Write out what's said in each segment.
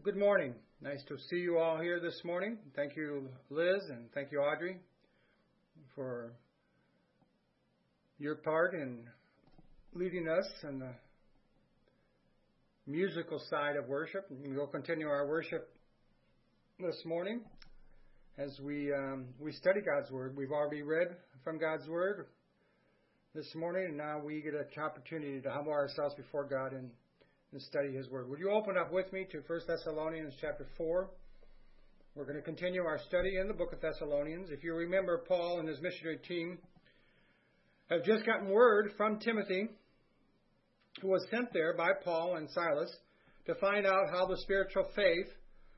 Good morning. Nice to see you all here this morning. Thank you, Liz, and thank you, Audrey, for your part in leading us in the musical side of worship. And we'll continue our worship this morning as we study God's Word. We've already read from God's Word this morning, and now we get an opportunity to humble ourselves before God and study His Word. Would you open up with me to 1 Thessalonians chapter 4? We're going to continue our study in the book of Thessalonians. If you remember, Paul and his missionary team have just gotten word from Timothy, who was sent there by Paul and Silas, to find out how the spiritual faith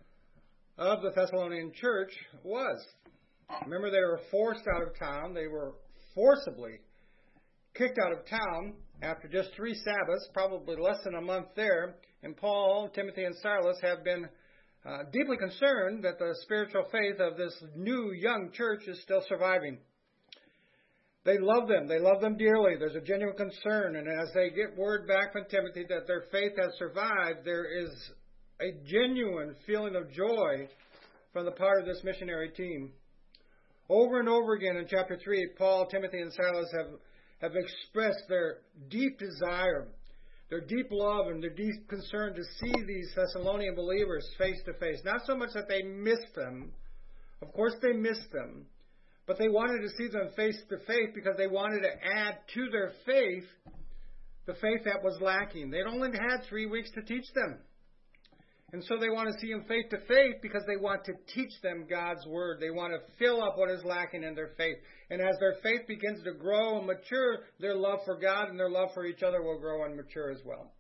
of the Thessalonian church was. Remember, they were forced out of town. They were forcibly kicked out of town after just 3 Sabbaths, probably less than a month there. And Paul, Timothy, and Silas have been deeply concerned that the spiritual faith of this new young church is still surviving. They love them. They love them dearly. There's a genuine concern. And as they get word back from Timothy that their faith has survived, there is a genuine feeling of joy from the part of this missionary team. Over and over again in chapter 3, Paul, Timothy, and Silas have expressed their deep desire, their deep love, and their deep concern to see these Thessalonian believers face to face. Not so much that they missed them. Of course they missed them. But they wanted to see them face to face because they wanted to add to their faith the faith that was lacking. They'd only had 3 weeks to teach them. And so they want to see them face to face because they want to teach them God's Word. They want to fill up what is lacking in their faith. And as their faith begins to grow and mature, their love for God and their love for each other will grow and mature as well.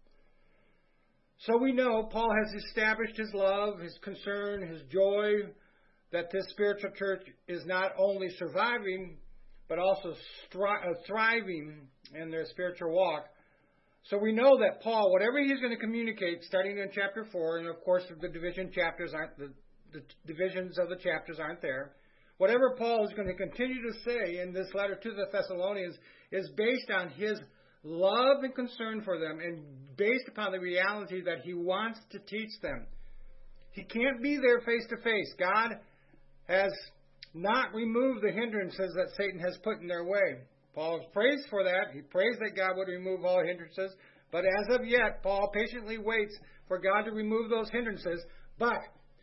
So we know Paul has established his love, his concern, his joy, that this spiritual church is not only surviving, but also thriving in their spiritual walk. So we know that Paul, whatever he's going to communicate, starting in chapter 4, and of course the divisions of the chapters aren't there. Whatever Paul is going to continue to say in this letter to the Thessalonians is based on his love and concern for them, and based upon the reality that he wants to teach them. He can't be there face to face. God has not removed the hindrances that Satan has put in their way. Paul prays for that. He prays that God would remove all hindrances. But as of yet, Paul patiently waits for God to remove those hindrances. But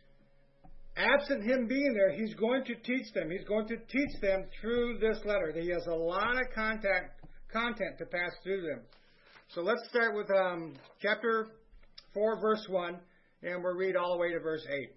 absent him being there, he's going to teach them. He's going to teach them through this letter. He has a lot of content to pass through them. So let's start with chapter 4, verse 1, and we'll read all the way to verse 8.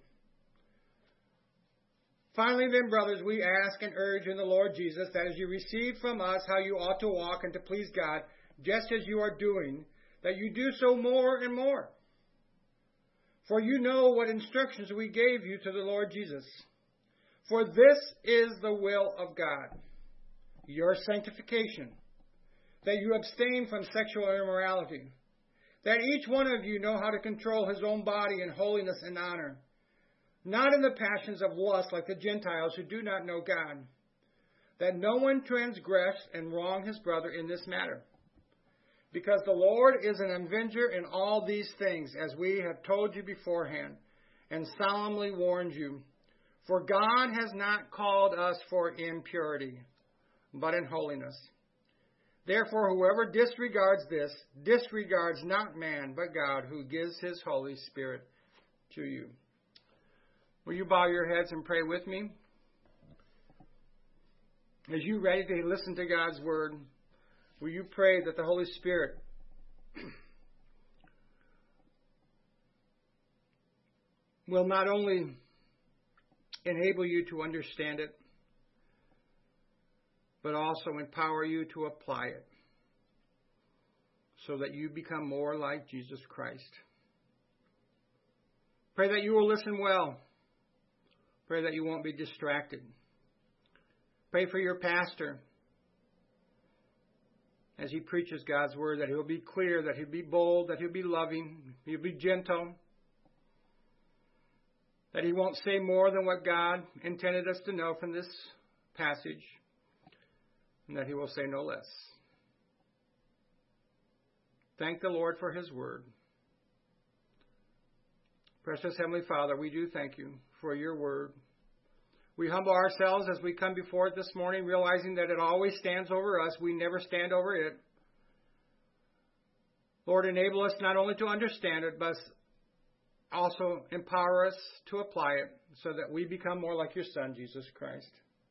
Finally, then, brothers, we ask and urge in the Lord Jesus that as you receive from us how you ought to walk and to please God, just as you are doing, that you do so more and more. For you know what instructions we gave you to the Lord Jesus. For this is the will of God, your sanctification, that you abstain from sexual immorality, that each one of you know how to control his own body in holiness and honor, not in the passions of lust like the Gentiles who do not know God, that no one transgress and wrong his brother in this matter. Because the Lord is an avenger in all these things, as we have told you beforehand, and solemnly warned you. For God has not called us for impurity, but in holiness. Therefore, whoever disregards this, disregards not man, but God, who gives his Holy Spirit to you. Will you bow your heads and pray with me? As you ready to listen to God's Word, will you pray that the Holy Spirit will not only enable you to understand it, but also empower you to apply it so that you become more like Jesus Christ. Pray that you will listen well. Pray that you won't be distracted. Pray for your pastor as he preaches God's Word, that he'll be clear, that he'll be bold, that he'll be loving, he'll be gentle, that he won't say more than what God intended us to know from this passage, and that he will say no less. Thank the Lord for his Word. Precious Heavenly Father, we do thank you for your word. We humble ourselves as we come before it this morning, realizing that it always stands over us. We never stand over it. Lord, enable us not only to understand it, but also empower us to apply it so that we become more like your Son, Jesus Christ.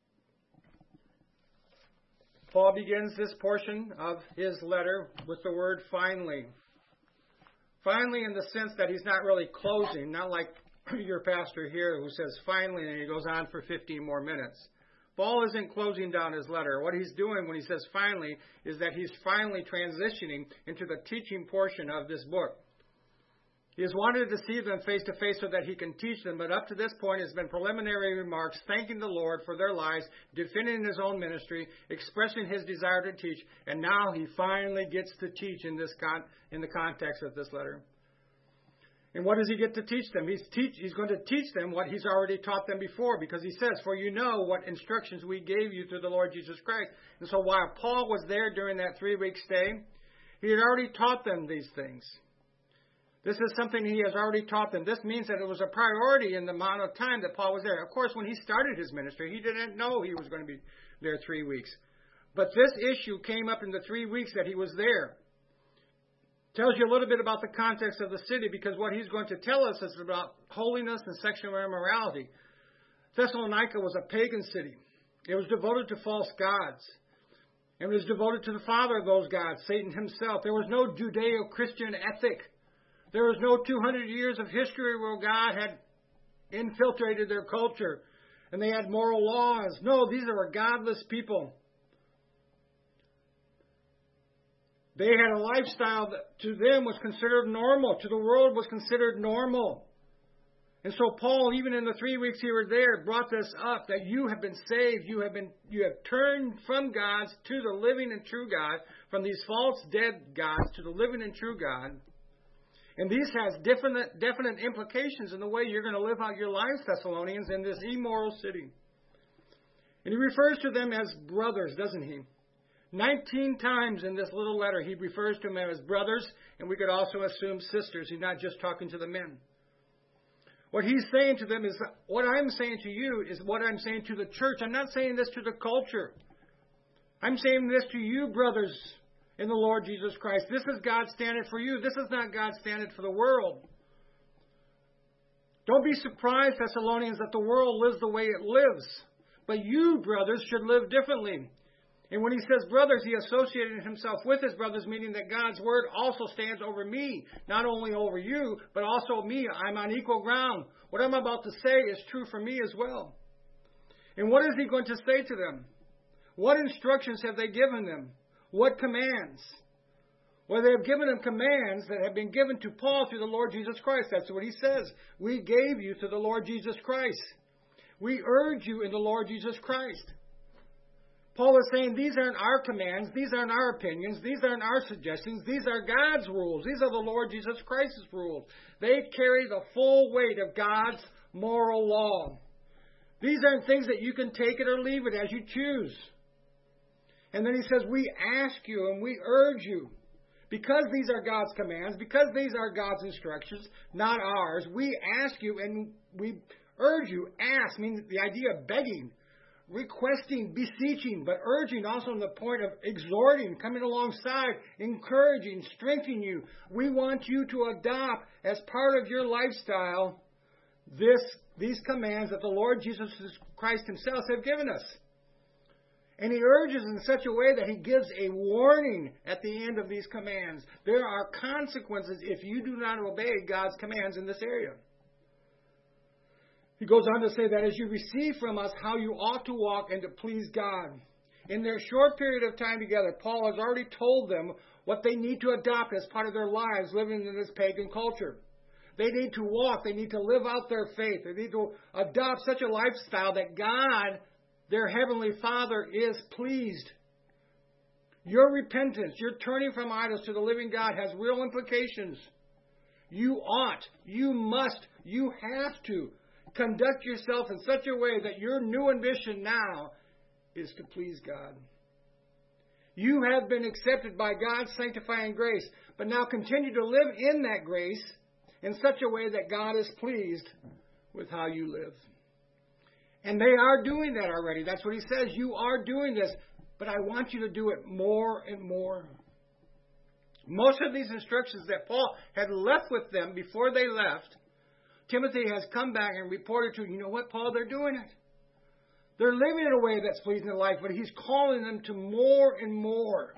Paul begins this portion of his letter with the word finally. Finally, in the sense that he's not really closing, not like your pastor here who says finally and he goes on for 15 more minutes. Paul isn't closing down his letter. What he's doing when he says finally is that he's finally transitioning into the teaching portion of this book. He has wanted to see them face to face so that he can teach them, but up to this point has been preliminary remarks, thanking the Lord for their lives, defending his own ministry, expressing his desire to teach, and now he finally gets to teach in the context of this letter. And what does he get to teach them? He's going to teach them what he's already taught them before, because he says, "For you know what instructions we gave you through the Lord Jesus Christ." And so while Paul was there during that 3-week stay, he had already taught them these things. This is something he has already taught them. This means that it was a priority in the amount of time that Paul was there. Of course, when he started his ministry, he didn't know he was going to be there 3 weeks. But this issue came up in the 3 weeks that he was there. Tells you a little bit about the context of the city, because what he's going to tell us is about holiness and sexual immorality. Thessalonica was a pagan city. It was devoted to false gods. It was devoted to the father of those gods, Satan himself. There was no Judeo-Christian ethic. There was no 200 years of history where God had infiltrated their culture and they had moral laws. No, these are godless people. They had a lifestyle that to them was considered normal, to the world was considered normal. And so Paul, even in the 3 weeks he was there, brought this up, that you have been saved, you have turned from gods to the living and true God, from these false dead gods to the living and true God. And these has definite implications in the way you're going to live out your lives, Thessalonians, in this immoral city. And he refers to them as brothers, doesn't he? 19 times in this little letter he refers to them as brothers, and we could also assume sisters. He's not just talking to the men. What he's saying to them is, what I'm saying to you is what I'm saying to the church. I'm not saying this to the culture. I'm saying this to you, brothers, in the Lord Jesus Christ. This is God's standard for you. This is not God's standard for the world. Don't be surprised, Thessalonians, that the world lives the way it lives. But you, brothers, should live differently. And when he says brothers, he associated himself with his brothers, meaning that God's word also stands over me. Not only over you, but also me. I'm on equal ground. What I'm about to say is true for me as well. And what is he going to say to them? What instructions have they given them? What commands? Well, they have given them commands that have been given to Paul through the Lord Jesus Christ. That's what he says. We gave you to the Lord Jesus Christ. We urge you in the Lord Jesus Christ. Paul is saying these aren't our commands. These aren't our opinions. These aren't our suggestions. These are God's rules. These are the Lord Jesus Christ's rules. They carry the full weight of God's moral law. These aren't things that you can take it or leave it as you choose. And then he says, we ask you and we urge you, because these are God's commands, because these are God's instructions, not ours, we ask you and we urge you. Ask means the idea of begging, requesting, beseeching, but urging also in the point of exhorting, coming alongside, encouraging, strengthening you. We want you to adopt as part of your lifestyle these commands that the Lord Jesus Christ himself have given us. And he urges in such a way that he gives a warning at the end of these commands. There are consequences if you do not obey God's commands in this area. He goes on to say that as you receive from us how you ought to walk and to please God. In their short period of time together, Paul has already told them what they need to adopt as part of their lives living in this pagan culture. They need to walk. They need to live out their faith. They need to adopt such a lifestyle that God, their Heavenly Father, is pleased. Your repentance, your turning from idols to the living God has real implications. You ought, you must, you have to conduct yourself in such a way that your new ambition now is to please God. You have been accepted by God's sanctifying grace, but now continue to live in that grace in such a way that God is pleased with how you live. And they are doing that already. That's what he says. You are doing this, but I want you to do it more and more. Most of these instructions that Paul had left with them before they left, Timothy has come back and reported to, you know what, Paul, they're doing it. They're living in a way that's pleasing to life, but he's calling them to more and more.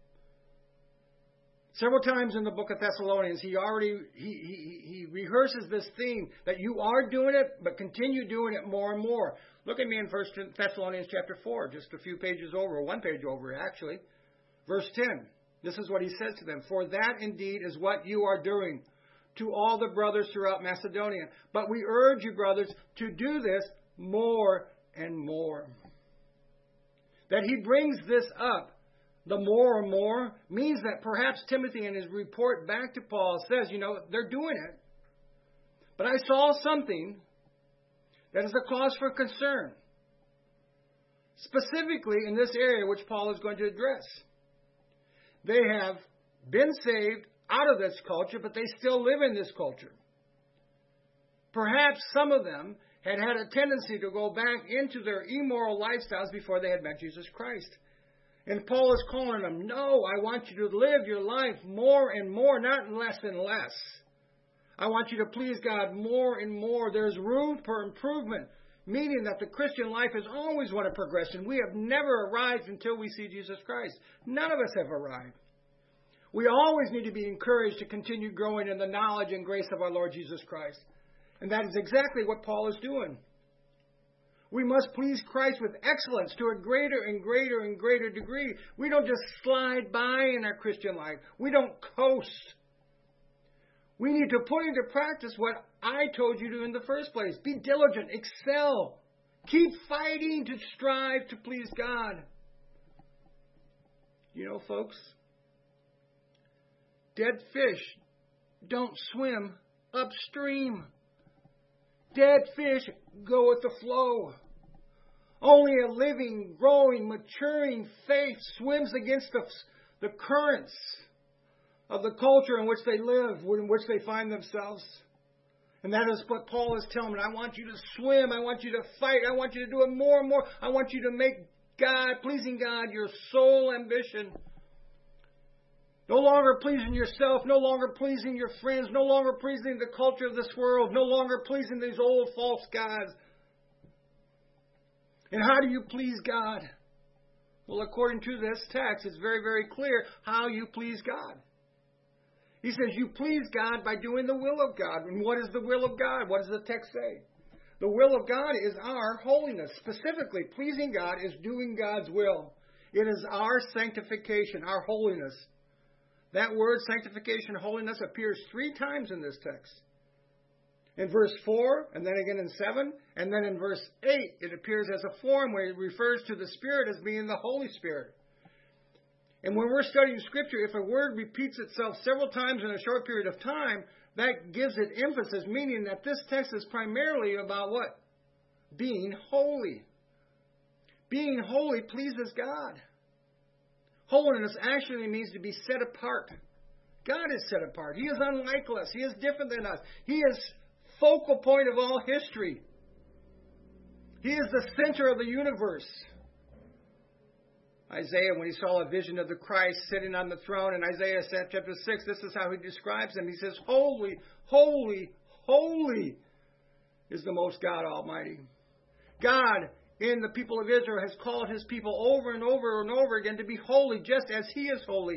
Several times in the book of Thessalonians, he rehearses this theme that you are doing it, but continue doing it more and more. Look at me in 1 Thessalonians chapter 4, just a few pages over, one page over actually. Verse 10, this is what he says to them. For that indeed is what you are doing to all the brothers throughout Macedonia. But we urge you, brothers, to do this more and more. That he brings this up, the more and more, means that perhaps Timothy in his report back to Paul says, you know, they're doing it. But I saw something that is a cause for concern. Specifically in this area which Paul is going to address. They have been saved out of this culture, but they still live in this culture. Perhaps some of them had a tendency to go back into their immoral lifestyles before they had met Jesus Christ. And Paul is calling them, no, I want you to live your life more and more, not less and less. I want you to please God more and more. There's room for improvement, meaning that the Christian life is always one of progression. We have never arrived until we see Jesus Christ. None of us have arrived. We always need to be encouraged to continue growing in the knowledge and grace of our Lord Jesus Christ. And that is exactly what Paul is doing. We must please Christ with excellence to a greater and greater and greater degree. We don't just slide by in our Christian life. We don't coast. We need to put into practice what I told you to in the first place. Be diligent. Excel. Keep fighting to strive to please God. You know, folks, dead fish don't swim upstream. Dead fish go with the flow. Only a living, growing, maturing faith swims against the currents of the culture in which they live, in which they find themselves. And that is what Paul is telling me. I want you to swim. I want you to fight. I want you to do it more and more. I want you to make God, pleasing God, your sole ambition. No longer pleasing yourself, no longer pleasing your friends, no longer pleasing the culture of this world, no longer pleasing these old false gods. And how do you please God? Well, according to this text, it's very, very clear how you please God. He says you please God by doing the will of God. And what is the will of God? What does the text say? The will of God is our holiness. Specifically, pleasing God is doing God's will. It is our sanctification, our holiness. That word, sanctification, holiness, appears 3 times in this text. In verse 4, and then again in 7, and then in verse 8, it appears as a form where it refers to the Spirit as being the Holy Spirit. And when we're studying Scripture, if a word repeats itself several times in a short period of time, that gives it emphasis, meaning that this text is primarily about what? Being holy. Being holy pleases God. Holiness actually means to be set apart. God is set apart. He is unlike us. He is different than us. He is focal point of all history. He is the center of the universe. Isaiah, when he saw a vision of the Christ sitting on the throne in Isaiah chapter 6, this is how he describes him. He says, holy, holy, holy is the most God Almighty. God, in the people of Israel, has called his people over and over and over again to be holy, just as he is holy.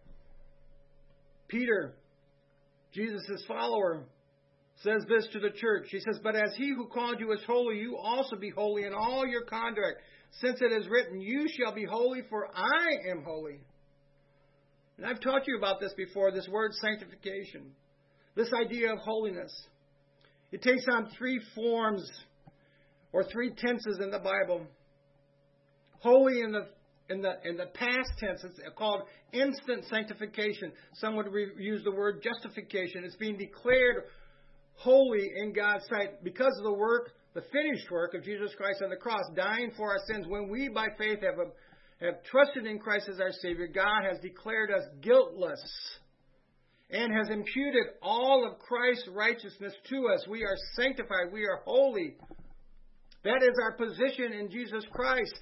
Peter, Jesus' follower, says this to the church. He says, but as he who called you is holy, you also be holy in all your conduct. Since it is written, you shall be holy, for I am holy. And I've taught you about this before, this word sanctification. This idea of holiness. It takes on 3 forms or 3 tenses in the Bible. Holy in the past tense, it's called instant sanctification. Some would use the word justification. It's being declared holy in God's sight because of the work, the finished work of Jesus Christ on the cross, dying for our sins. When we, by faith, have trusted in Christ as our Savior, God has declared us guiltless and has imputed all of Christ's righteousness to us. We are sanctified. We are holy. That is our position in Jesus Christ.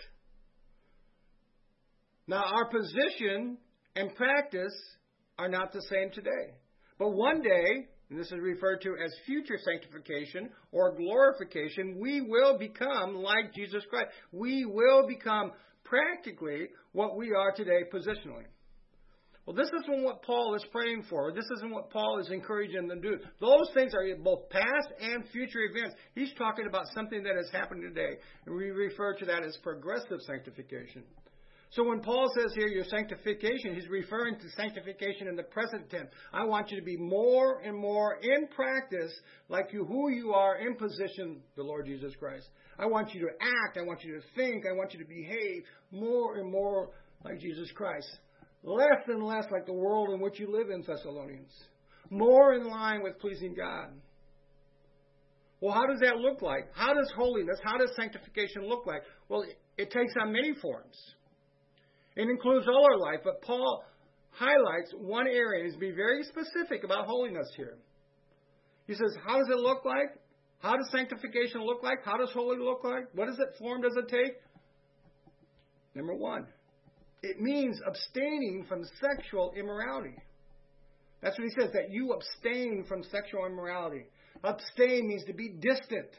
Now, our position and practice are not the same today. But one day, and this is referred to as future sanctification or glorification, we will become like Jesus Christ. We will become practically what we are today positionally. Well, this isn't what Paul is praying for. This isn't what Paul is encouraging them to do. Those things are both past and future events. He's talking about something that has happened today. And we refer to that as progressive sanctification. So when Paul says here your sanctification, he's referring to sanctification in the present tense. I want you to be more and more in practice like who you are in position, the Lord Jesus Christ. I want you to act. I want you to think. I want you to behave more and more like Jesus Christ. Less and less like the world in which you live in, Thessalonians. More in line with pleasing God. Well, how does that look like? How does holiness, how does sanctification look like? Well, it takes on many forms. It includes all our life, but Paul highlights one area. He's being very specific about holiness here. He says, how does it look like? How does sanctification look like? How does holy look like? What form does it take? Number one, it means abstaining from sexual immorality. That's what he says, that you abstain from sexual immorality. Abstain means to be distant.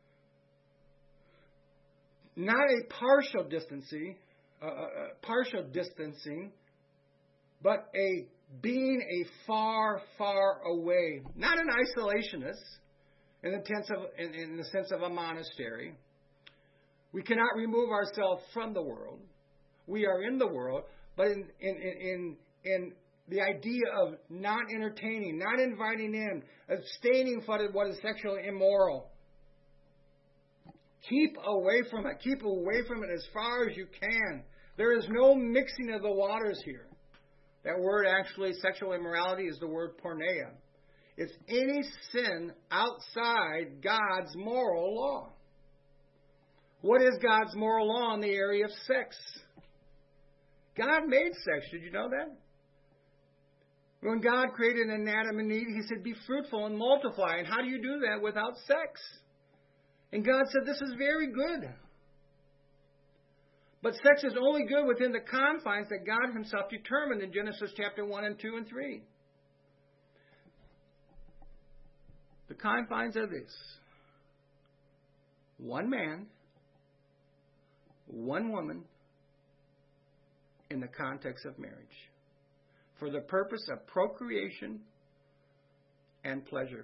Not a partial distancing, but being a far, far away. Not an isolationist in the sense of a monastery. We cannot remove ourselves from the world. We are in the world, but in the idea of not entertaining, not inviting in, abstaining from what is sexually immoral. Keep away from it. Keep away from it as far as you can. There is no mixing of the waters here. That word actually, sexual immorality, is the word porneia. It's any sin outside God's moral law. What is God's moral law in the area of sex? God made sex. Did you know that? When God created Adam and Eve, He said, be fruitful and multiply. And how do you do that without sex? And God said, this is very good. But sex is only good within the confines that God Himself determined in Genesis chapter 1 and 2 and 3. The confines are this. One man, one woman, in the context of marriage, for the purpose of procreation and pleasure.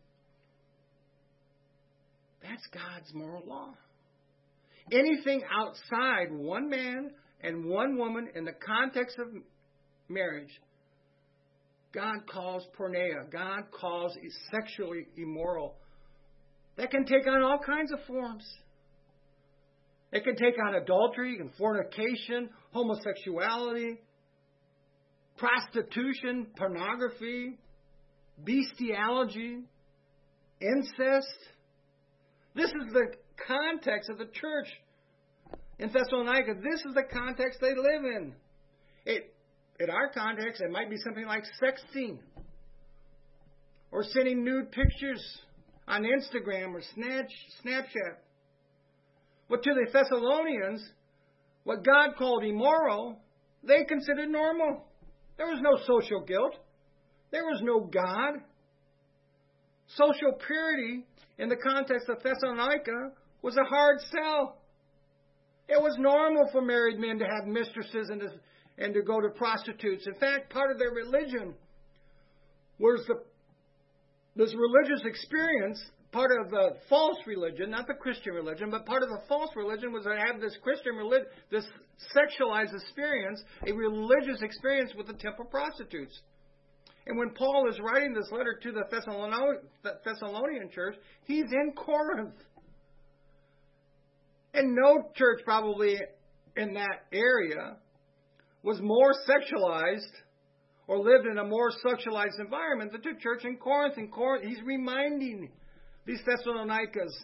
That's God's moral law. Anything outside one man and one woman in the context of marriage, God calls porneia. God calls sexually immoral. That can take on all kinds of forms. It can take on adultery and fornication, homosexuality, prostitution, pornography, bestiality, incest. This is the context of the church in Thessalonica. This is the context they live in. In our context, it might be something like sexting or sending nude pictures on Instagram or Snapchat. But to the Thessalonians, what God called immoral, they considered normal. There was no social guilt. There was no God. Social purity in the context of Thessalonica was a hard sell. It was normal for married men to have mistresses and to go to prostitutes. In fact, part of their religion was this religious experience. Part of the false religion, not the Christian religion, but part of the false religion was to have this Christian religion, this sexualized experience, a religious experience with the temple prostitutes. And when Paul is writing this letter to the Thessalonian church, he's in Corinth. And no church probably in that area was more sexualized or lived in a more sexualized environment than the church in Corinth. In Corinth, he's reminding these Thessalonians,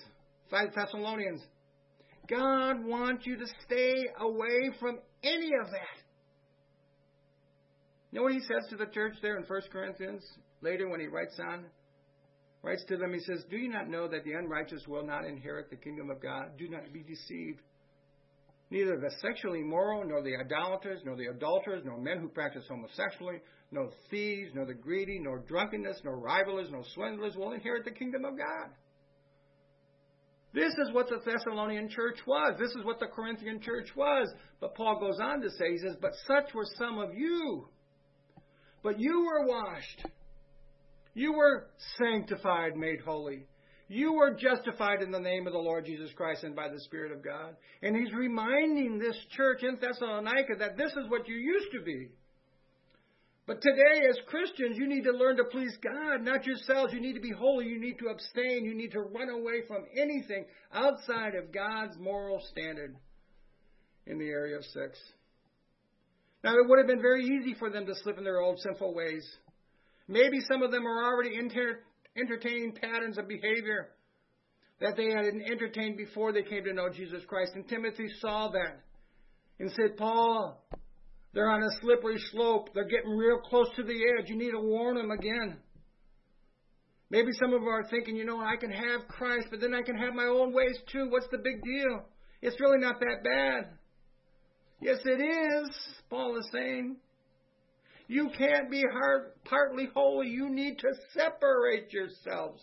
God wants you to stay away from any of that. You know what he says to the church there in 1 Corinthians? Later when he writes to them, he says, do you not know that the unrighteous will not inherit the kingdom of God? Do not be deceived. Neither the sexually immoral, nor the idolaters, nor the adulterers, nor men who practice homosexuality, nor thieves, nor the greedy, nor drunkenness, nor rivalers, nor swindlers will inherit the kingdom of God. This is what the Thessalonian church was. This is what the Corinthian church was. But Paul goes on to say, he says, but such were some of you. But you were washed. You were sanctified, made holy. You were justified in the name of the Lord Jesus Christ and by the Spirit of God. And he's reminding this church in Thessalonica that this is what you used to be. But today, as Christians, you need to learn to please God, not yourselves. You need to be holy. You need to abstain. You need to run away from anything outside of God's moral standard in the area of sex. Now, it would have been very easy for them to slip in their old sinful ways. Maybe some of them are already entertaining patterns of behavior that they had entertained before they came to know Jesus Christ. And Timothy saw that and said, Paul, they're on a slippery slope. They're getting real close to the edge. You need to warn them again. Maybe some of them are thinking, I can have Christ, but then I can have my own ways too. What's the big deal? It's really not that bad. Yes, it is, Paul is saying. You can't be partly holy. You need to separate yourselves.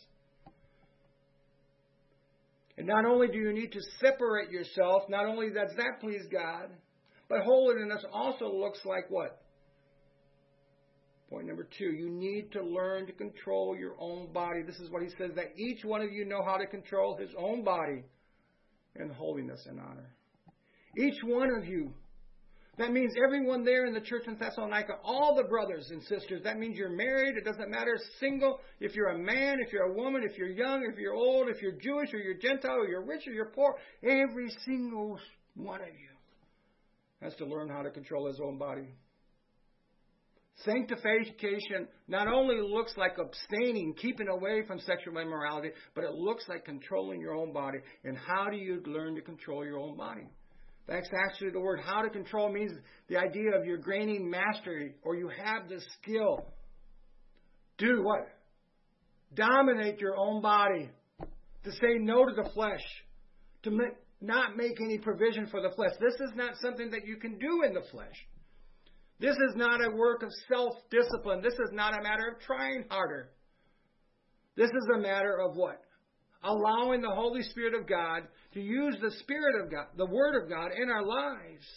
And not only do you need to separate yourself, not only does that please God, but holiness also looks like what? Point number 2, you need to learn to control your own body. This is what he says, that each one of you know how to control his own body in holiness and honor. Each one of you. That means everyone there in the church in Thessalonica, all the brothers and sisters. That means you're married. It doesn't matter, single. If you're a man, if you're a woman, if you're young, if you're old, if you're Jewish or you're Gentile or you're rich or you're poor, every single one of you has to learn how to control his own body. Sanctification not only looks like abstaining, keeping away from sexual immorality, but it looks like controlling your own body. And how do you learn to control your own body? That's actually the word. How to control means the idea of you're gaining mastery, or you have the skill. Do what? Dominate your own body. To say no to the flesh. To not make any provision for the flesh. This is not something that you can do in the flesh. This is not a work of self-discipline. This is not a matter of trying harder. This is a matter of what? Allowing the Holy Spirit of God to use the Spirit of God, the Word of God in our lives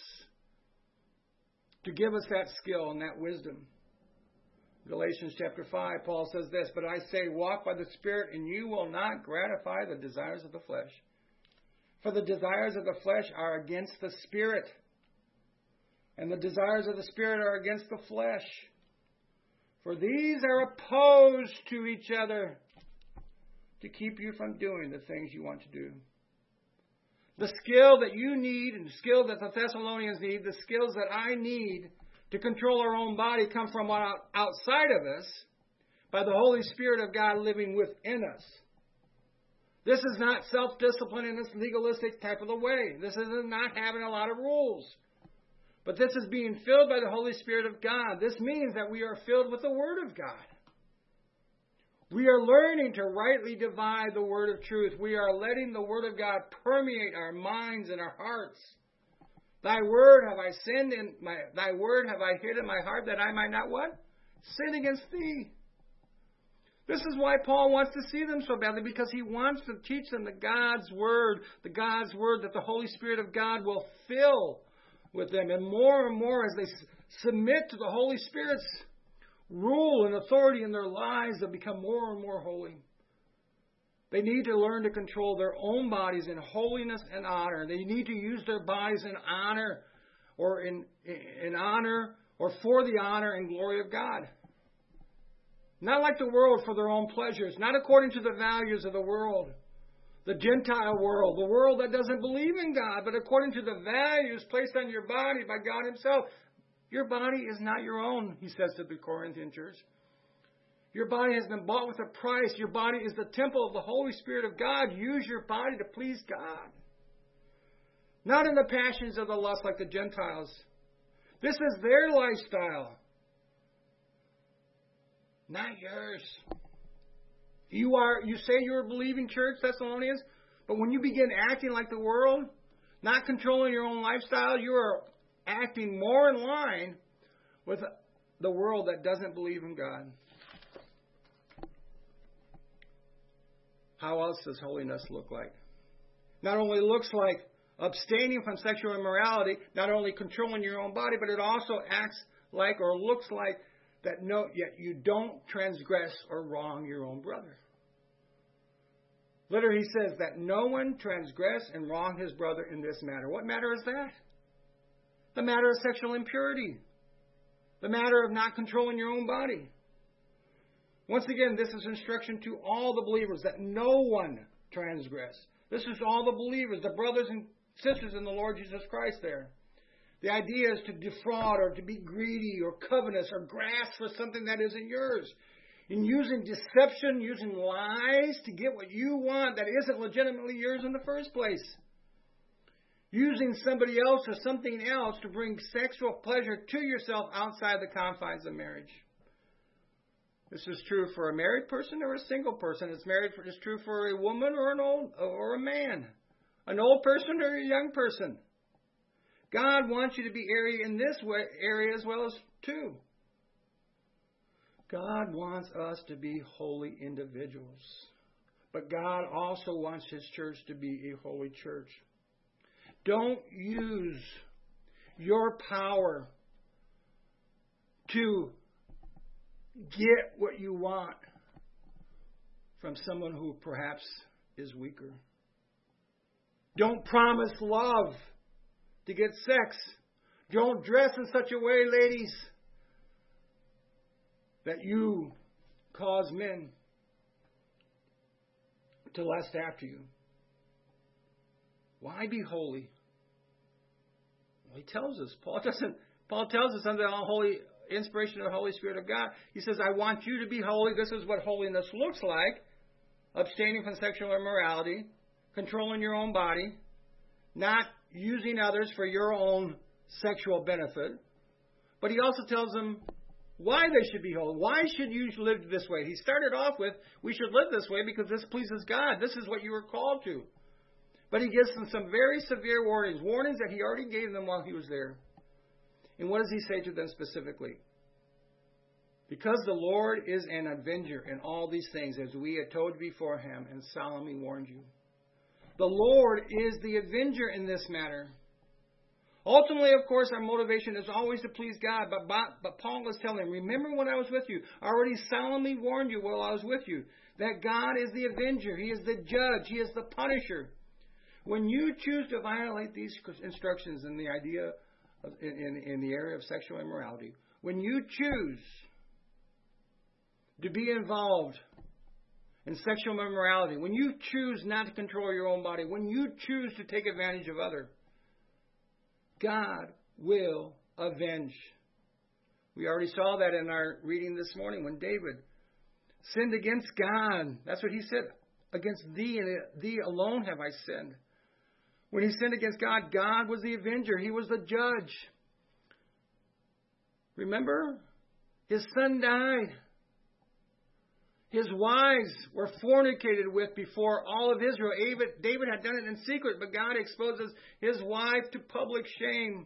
to give us that skill and that wisdom. Galatians chapter 5, Paul says this, but I say, walk by the Spirit, and you will not gratify the desires of the flesh. For the desires of the flesh are against the Spirit, and the desires of the Spirit are against the flesh. For these are opposed to each other, to keep you from doing the things you want to do. The skill that you need and the skill that the Thessalonians need, the skills that I need to control our own body come from outside of us by the Holy Spirit of God living within us. This is not self-discipline in this legalistic type of a way. This is not having a lot of rules. But this is being filled by the Holy Spirit of God. This means that we are filled with the Word of God. We are learning to rightly divide the word of truth. We are letting the word of God permeate our minds and our hearts. Thy word have I sinned in thy word have I hid in my heart that I might not what? Sin against thee. This is why Paul wants to see them so badly, because he wants to teach them the God's word that the Holy Spirit of God will fill with them. And more as they submit to the Holy Spirit's rule and authority in their lives, they'll become more and more holy. They need to learn to control their own bodies in holiness and honor. They need to use their bodies in honor or in honor or for the honor and glory of God. Not like the world for their own pleasures, not according to the values of the world, the Gentile world, the world that doesn't believe in God, but according to the values placed on your body by God Himself. Your body is not your own, he says to the Corinthian church. Your body has been bought with a price. Your body is the temple of the Holy Spirit of God. Use your body to please God. Not in the passions of the lust like the Gentiles. This is their lifestyle. not yours. You say you're a believing church, Thessalonians, but when you begin acting like the world, not controlling your own lifestyle, you are acting more in line with the world that doesn't believe in God. How else does holiness look like? Not only looks like abstaining from sexual immorality, not only controlling your own body, but it also acts like or looks like that yet you don't transgress or wrong your own brother. Literally, he says that no one transgress and wrong his brother in this matter. What matter is that? The matter of sexual impurity. The matter of not controlling your own body. Once again, this is instruction to all the believers that no one transgress. This is all the believers, the brothers and sisters in the Lord Jesus Christ there. The idea is to defraud or to be greedy or covetous or grasp for something that isn't yours. In using deception, using lies to get what you want that isn't legitimately yours in the first place. Using somebody else or something else to bring sexual pleasure to yourself outside the confines of marriage. This is true for a married person or a single person. It's true for a woman or a man, an old person or a young person. God wants you to be in this area as well as too. God wants us to be holy individuals. But God also wants His church to be a holy church. Don't use your power to get what you want from someone who perhaps is weaker. Don't promise love to get sex. Don't dress in such a way, ladies, that you cause men to lust after you. Why be holy? Well, he tells us. Paul tells us under the holy inspiration of the Holy Spirit of God. He says, I want you to be holy. This is what holiness looks like. Abstaining from sexual immorality, controlling your own body, not using others for your own sexual benefit. But he also tells them why they should be holy. Why should you live this way? He started off with, we should live this way because this pleases God. This is what you were called to. But he gives them some very severe warnings that he already gave them while he was there. And what does he say to them specifically? Because the Lord is an avenger in all these things, as we had told beforehand and solemnly warned you. The Lord is the avenger in this matter. Ultimately, of course, our motivation is always to please God. But Paul is telling him, remember when I was with you. I already solemnly warned you while I was with you. That God is the avenger. He is the judge. He is the punisher. When you choose to violate these instructions in the idea in the area of sexual immorality, when you choose to be involved in sexual immorality, when you choose not to control your own body, when you choose to take advantage of others, God will avenge. We already saw that in our reading this morning when David sinned against God. That's what he said. Against thee and thee alone have I sinned. When he sinned against God, God was the avenger. He was the judge. Remember? His son died. His wives were fornicated with before all of Israel. David had done it in secret, but God exposes his wife to public shame.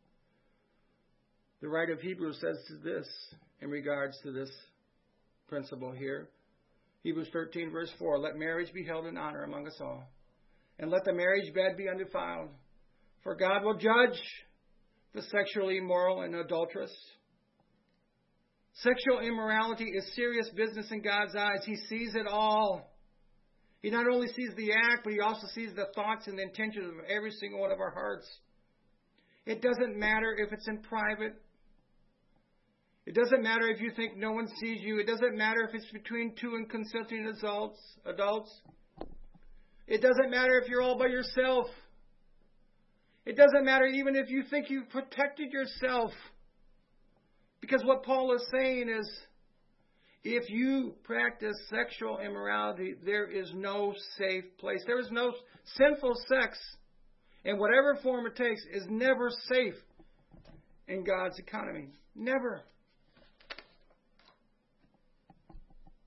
The writer of Hebrews says this in regards to this principle here. Hebrews 13, verse 4, let marriage be held in honor among us all. And let the marriage bed be undefiled. For God will judge the sexually immoral and adulterous. Sexual immorality is serious business in God's eyes. He sees it all. He not only sees the act, but he also sees the thoughts and the intentions of every single one of our hearts. It doesn't matter if it's in private. It doesn't matter if you think no one sees you. It doesn't matter if it's between two and consenting adults. It doesn't matter if you're all by yourself. It doesn't matter even if you think you've protected yourself. Because what Paul is saying is, if you practice sexual immorality, there is no safe place. There is no sinful sex, in whatever form it takes, is never safe in God's economy. Never.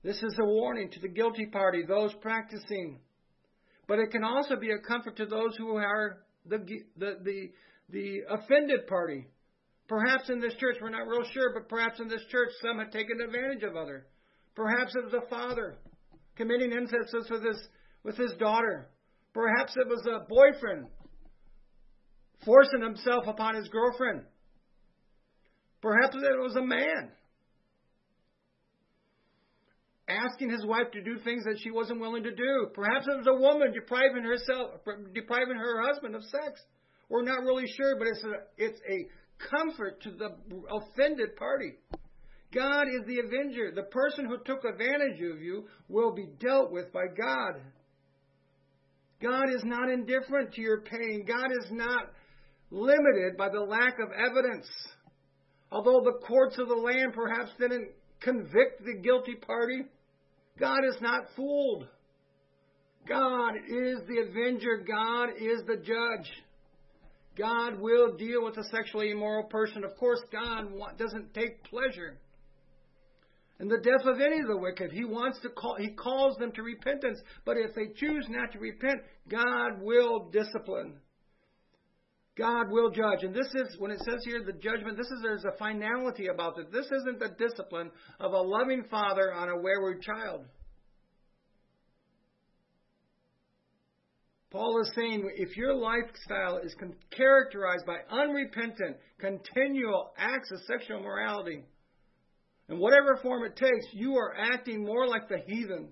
This is a warning to the guilty party, those practicing. But it can also be a comfort to those who are the offended party. Perhaps in this church, we're not real sure, but perhaps in this church some have taken advantage of others. Perhaps it was a father committing incest with his daughter. Perhaps it was a boyfriend forcing himself upon his girlfriend. Perhaps it was a man asking his wife to do things that she wasn't willing to do. Perhaps it was a woman depriving her husband of sex. We're not really sure, but it's a comfort to the offended party. God is the avenger. The person who took advantage of you will be dealt with by God. God is not indifferent to your pain. God is not limited by the lack of evidence. Although the courts of the land perhaps didn't convict the guilty party, God is not fooled. God is the avenger. God is the judge. God will deal with a sexually immoral person. Of course, God doesn't take pleasure in the death of any of the wicked. He calls them to repentance. But if they choose not to repent, God will discipline. God will judge. And this is, when it says here, the judgment, there's a finality about it. This isn't the discipline of a loving father on a wayward child. Paul is saying, if your lifestyle is characterized by unrepentant, continual acts of sexual immorality, in whatever form it takes, you are acting more like the heathen.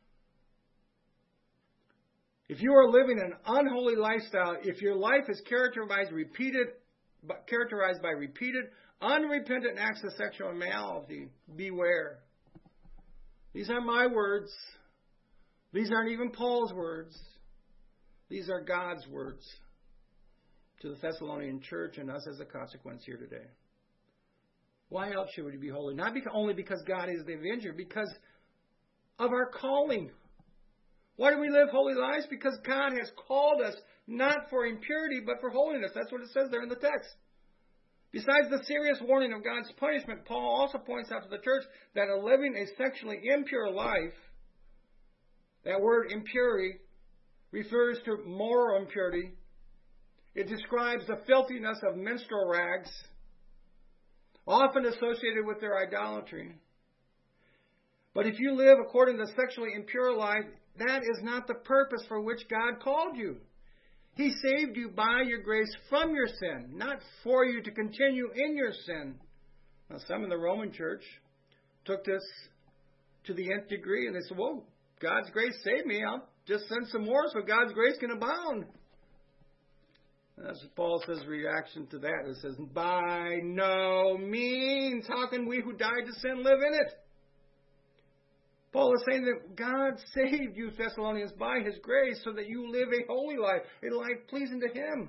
If you are living an unholy lifestyle, if your life is characterized by repeated, unrepentant acts of sexual immorality, beware. These aren't my words. These aren't even Paul's words. These are God's words to the Thessalonian church and us as a consequence here today. Why else should we be holy? Not only because God is the avenger, because of our calling. Why do we live holy lives? Because God has called us not for impurity, but for holiness. That's what it says there in the text. Besides the serious warning of God's punishment, Paul also points out to the church that living a sexually impure life, that word impurity, refers to moral impurity. It describes the filthiness of menstrual rags, often associated with their idolatry. But if you live according to sexually impure life, that is not the purpose for which God called you. He saved you by your grace from your sin, not for you to continue in your sin. Now, some in the Roman church took this to the nth degree, and they said, well, God's grace saved me. I'll just send some more so God's grace can abound. And that's what Paul says, reaction to that. It says, by no means. How can we who died to sin live in it? Paul is saying that God saved you, Thessalonians, by His grace so that you live a holy life, a life pleasing to Him.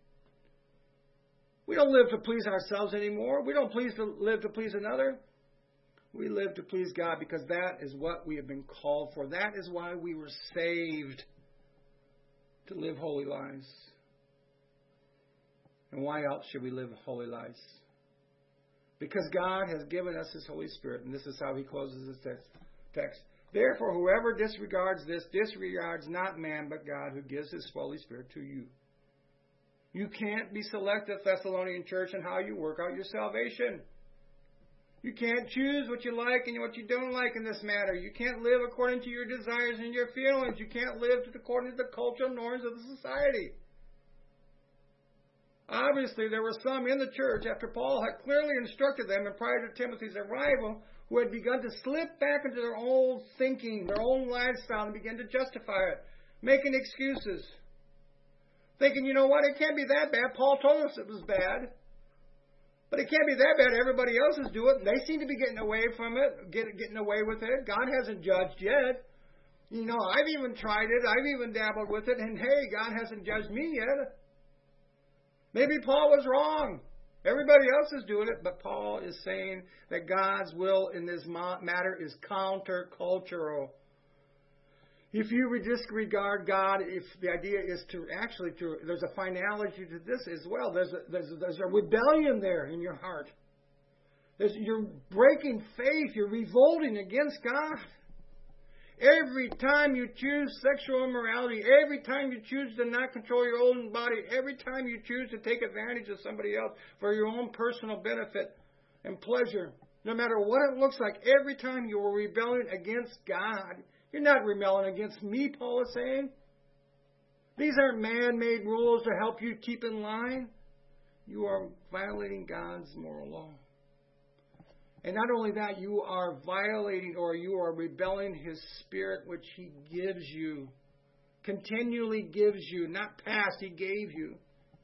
We don't live to please ourselves anymore. We don't live to please another. We live to please God because that is what we have been called for. That is why we were saved, to live holy lives. And why else should we live holy lives? Because God has given us His Holy Spirit, and this is how He closes His text. Therefore, whoever disregards this disregards not man but God, who gives His Holy Spirit to you. You can't be selective, Thessalonian church, in how you work out your salvation. You can't choose what you like and what you don't like in this matter. You can't live according to your desires and your feelings. You can't live according to the cultural norms of the society. Obviously, there were some in the church, after Paul had clearly instructed them and prior to Timothy's arrival, who had begun to slip back into their old thinking, their own lifestyle, and begin to justify it, making excuses. Thinking, you know what, it can't be that bad. Paul told us it was bad. But it can't be that bad. Everybody else is doing it. They seem to be getting away from it, getting away with it. God hasn't judged yet. You know, I've even tried it. I've even dabbled with it. And hey, God hasn't judged me yet. Maybe Paul was wrong. Everybody else is doing it. But Paul is saying that God's will in this matter is countercultural. If you disregard God, if the idea is there's a finality to this as well. There's a rebellion there in your heart. You're breaking faith. You're revolting against God. Every time you choose sexual immorality, every time you choose to not control your own body, every time you choose to take advantage of somebody else for your own personal benefit and pleasure, no matter what it looks like, every time you are rebelling against God, you're not rebelling against me, Paul is saying. These aren't man-made rules to help you keep in line. You are violating God's moral law. And not only that, you are violating or you are rebelling His Spirit, which He gives you. Continually gives you. Not past, He gave you.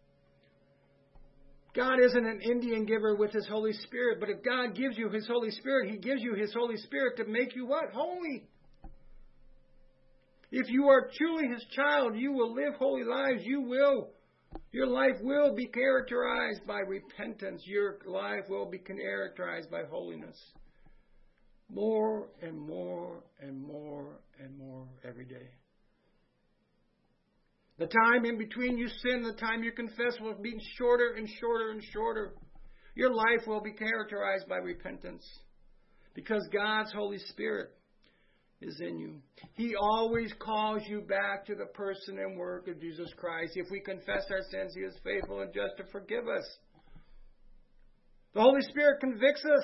God isn't an Indian giver with His Holy Spirit. But if God gives you His Holy Spirit, He gives you His Holy Spirit to make you what? Holy. If you are truly His child, you will live holy lives. Your life will be characterized by repentance. Your life will be characterized by holiness. More and more and more and more every day. The time in between you sin, the time you confess will be shorter and shorter and shorter. Your life will be characterized by repentance. Because God's Holy Spirit is in you. He always calls you back to the person and work of Jesus Christ. If we confess our sins, He is faithful and just to forgive us. The Holy Spirit convicts us.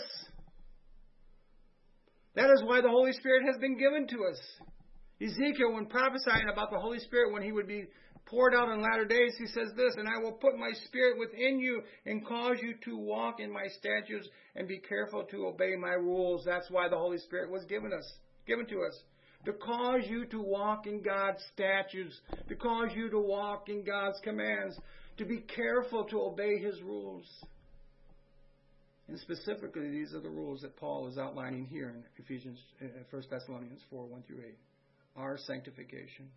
That is why the Holy Spirit has been given to us. Ezekiel, when prophesying about the Holy Spirit, when He would be poured out in latter days, he says this, "And I will put my Spirit within you and cause you to walk in my statutes and be careful to obey my rules." That's why the Holy Spirit was given to us. To cause you to walk in God's statutes. To cause you to walk in God's commands. To be careful to obey His rules. And specifically, these are the rules that Paul is outlining here in 1 Thessalonians 4, 1 through 8. Our sanctification.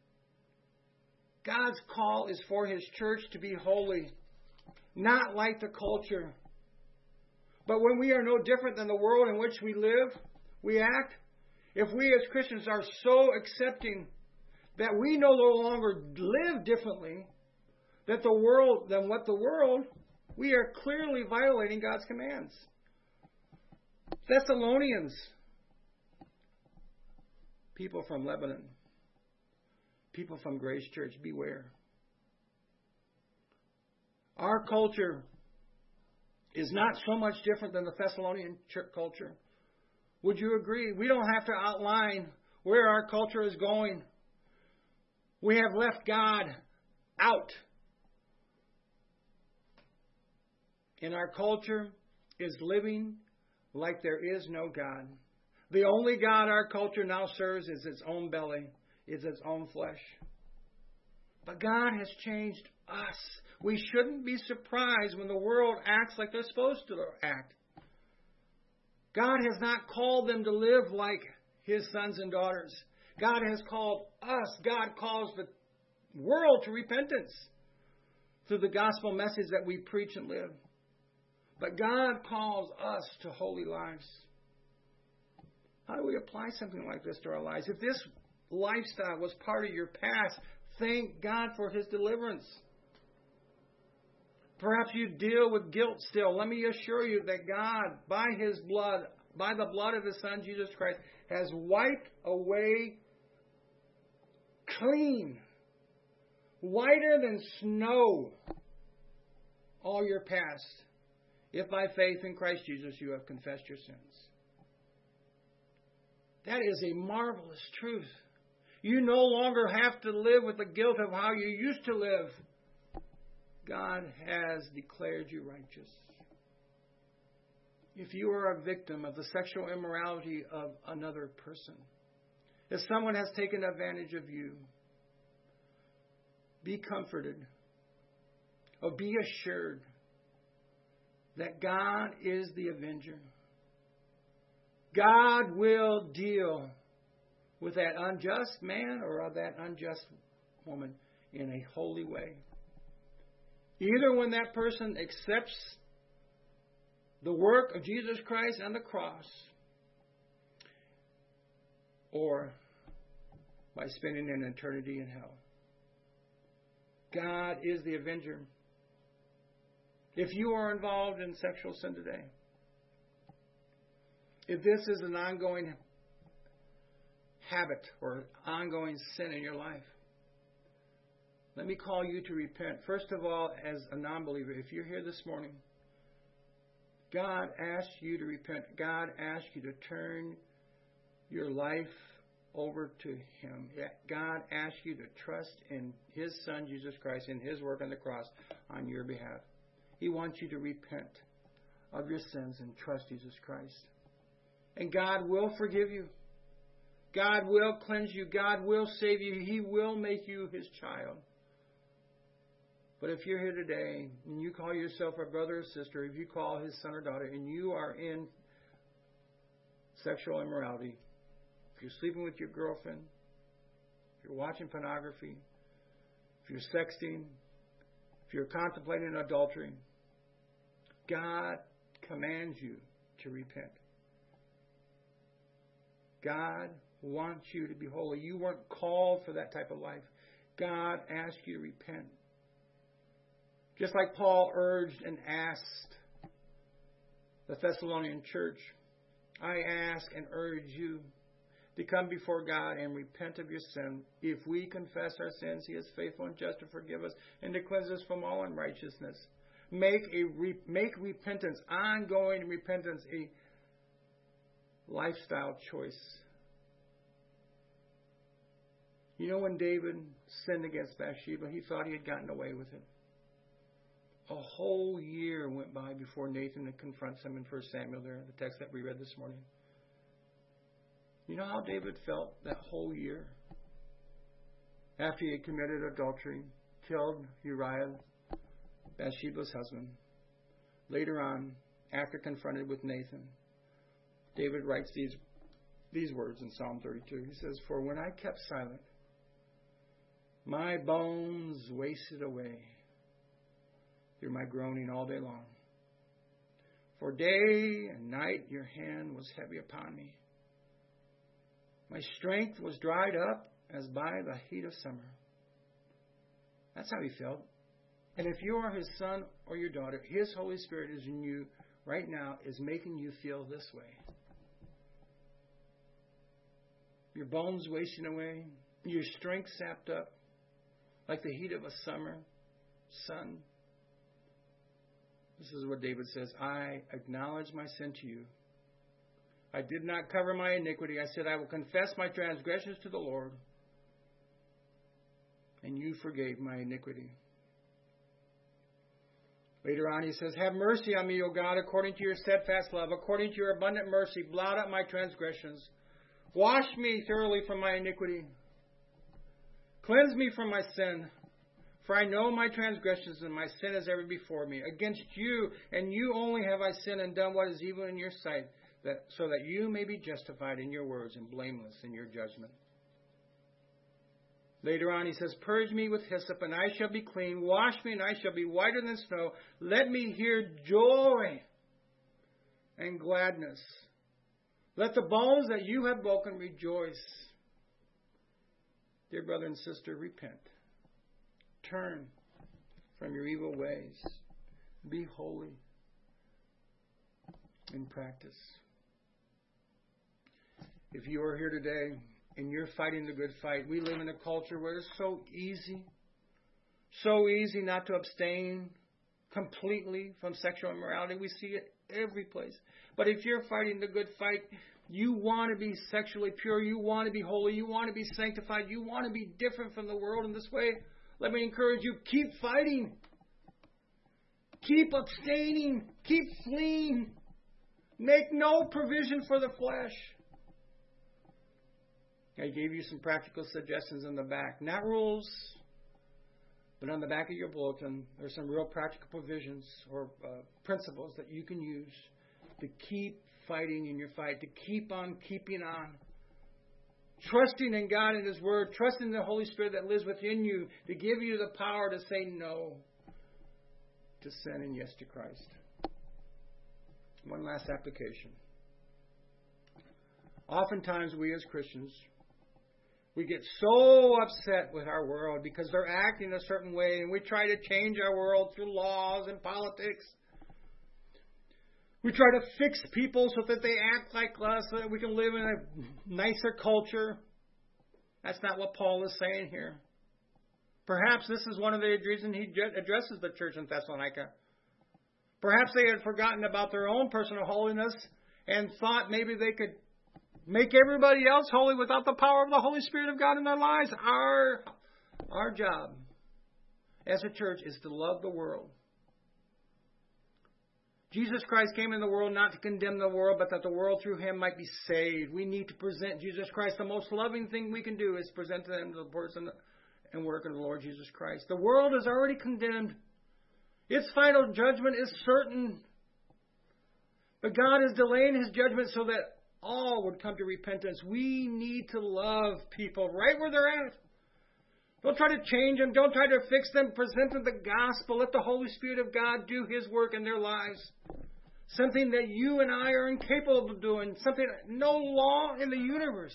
God's call is for His church to be holy. Not like the culture. But when we are no different than the world in which we live, we act. If we as Christians are so accepting that we no longer live differently than what the world, we are clearly violating God's commands. Thessalonians, people from Lebanon, people from Grace Church, beware. Our culture is not so much different than the Thessalonian church culture. Would you agree? We don't have to outline where our culture is going. We have left God out. And our culture is living like there is no God. The only God our culture now serves is its own belly, is its own flesh. But God has changed us. We shouldn't be surprised when the world acts like they're supposed to act. God has not called them to live like His sons and daughters. God has called us. God calls the world to repentance through the gospel message that we preach and live. But God calls us to holy lives. How do we apply something like this to our lives? If this lifestyle was part of your past, thank God for His deliverance. Perhaps you deal with guilt still. Let me assure you that God, by His blood, by the blood of His Son, Jesus Christ, has wiped away clean, whiter than snow, all your past. If by faith in Christ Jesus you have confessed your sins. That is a marvelous truth. You no longer have to live with the guilt of how you used to live. God has declared you righteous. If you are a victim of the sexual immorality of another person, if someone has taken advantage of you, be comforted or be assured that God is the avenger. God will deal with that unjust man or that unjust woman in a holy way. Either when that person accepts the work of Jesus Christ on the cross, or by spending an eternity in hell. God is the avenger. If you are involved in sexual sin today, if this is an ongoing habit or ongoing sin in your life. Let me call you to repent. First of all, as a non-believer, if you're here this morning, God asks you to repent. God asks you to turn your life over to Him. God asks you to trust in His Son, Jesus Christ, and His work on the cross on your behalf. He wants you to repent of your sins and trust Jesus Christ. And God will forgive you. God will cleanse you. God will save you. He will make you His child. But if you're here today and you call yourself a brother or sister, if you call His son or daughter, and you are in sexual immorality, if you're sleeping with your girlfriend, if you're watching pornography, if you're sexting, if you're contemplating adultery, God commands you to repent. God wants you to be holy. You weren't called for that type of life. God asks you to repent. Just like Paul urged and asked the Thessalonian church, I ask and urge you to come before God and repent of your sin. If we confess our sins, He is faithful and just to forgive us and to cleanse us from all unrighteousness. Make repentance, ongoing repentance, a lifestyle choice. You know, when David sinned against Bathsheba, he thought he had gotten away with it. A whole year went by before Nathan confronts him in 1 Samuel there, the text that we read this morning. You know how David felt that whole year? After he had committed adultery, killed Uriah, Bathsheba's husband. Later on, after confronted with Nathan, David writes these words in Psalm 32. He says, For when I kept silent, my bones wasted away through my groaning all day long. For day and night your hand was heavy upon me. My strength was dried up as by the heat of summer. That's how he felt. And if you are His son or your daughter, His Holy Spirit is in you right now, is making you feel this way. Your bones wasting away, your strength sapped up, like the heat of a summer sun. This is what David says, I acknowledge my sin to you. I did not cover my iniquity. I said, I will confess my transgressions to the Lord. And you forgave my iniquity. Later on he says, Have mercy on me, O God, according to your steadfast love, according to your abundant mercy, blot out my transgressions. Wash me thoroughly from my iniquity. Cleanse me from my sin. For I know my transgressions, and my sin is ever before me. Against you, and you only have I sinned and done what is evil in your sight, so that you may be justified in your words and blameless in your judgment. Later on he says, Purge me with hyssop, and I shall be clean. Wash me, and I shall be whiter than snow. Let me hear joy and gladness. Let the bones that you have broken rejoice. Dear brother and sister, repent. Turn from your evil ways. Be holy in practice. If you are here today and you're fighting the good fight, we live in a culture where it's so easy not to abstain completely from sexual immorality. We see it every place. But if you're fighting the good fight, you want to be sexually pure, you want to be holy, you want to be sanctified, you want to be different from the world in this way, let me encourage you, keep fighting. Keep abstaining. Keep fleeing. Make no provision for the flesh. I gave you some practical suggestions in the back. Not rules, but on the back of your bulletin, there's some real practical provisions or principles that you can use to keep fighting in your fight, to keep on keeping on. Trusting in God and His Word, trusting in the Holy Spirit that lives within you to give you the power to say no to sin and yes to Christ. One last application. Oftentimes we as Christians, we get so upset with our world because they're acting a certain way, and we try to change our world through laws and politics. We try to fix people so that they act like us, so that we can live in a nicer culture. That's not what Paul is saying here. Perhaps this is one of the reasons he addresses the church in Thessalonica. Perhaps they had forgotten about their own personal holiness and thought maybe they could make everybody else holy without the power of the Holy Spirit of God in their lives. Our job as a church is to love the world. Jesus Christ came in the world not to condemn the world, but that the world through him might be saved. We need to present Jesus Christ. The most loving thing we can do is present to them the person and work of the Lord Jesus Christ. The world is already condemned. Its final judgment is certain. But God is delaying his judgment so that all would come to repentance. We need to love people right where they're at. Don't try to change them. Don't try to fix them. Present them the gospel. Let the Holy Spirit of God do his work in their lives. Something that you and I are incapable of doing. Something that no law in the universe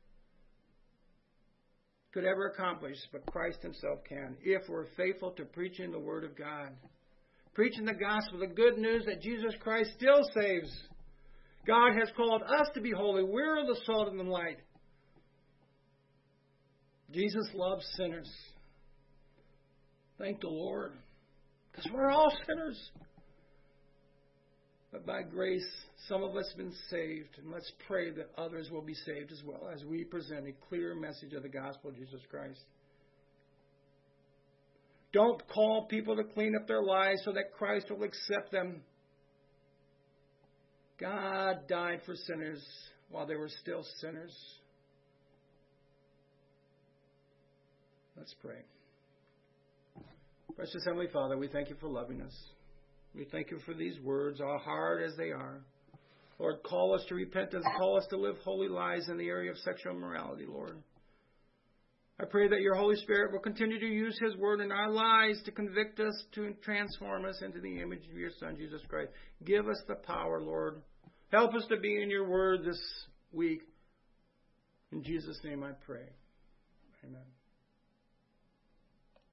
could ever accomplish, but Christ himself can, if we're faithful to preaching the Word of God. Preaching the gospel, the good news that Jesus Christ still saves. God has called us to be holy. We're the salt and the light. Jesus loves sinners. Thank the Lord. Because we're all sinners. But by grace, some of us have been saved. And let's pray that others will be saved as well as we present a clear message of the gospel of Jesus Christ. Don't call people to clean up their lives so that Christ will accept them. God died for sinners while they were still sinners. Let's pray. Precious Heavenly Father, we thank you for loving us. We thank you for these words, all hard as they are. Lord, call us to repentance. Call us to live holy lives in the area of sexual immorality, Lord. I pray that your Holy Spirit will continue to use his word in our lives to convict us, to transform us into the image of your Son, Jesus Christ. Give us the power, Lord. Help us to be in your word this week. In Jesus' name I pray. Amen.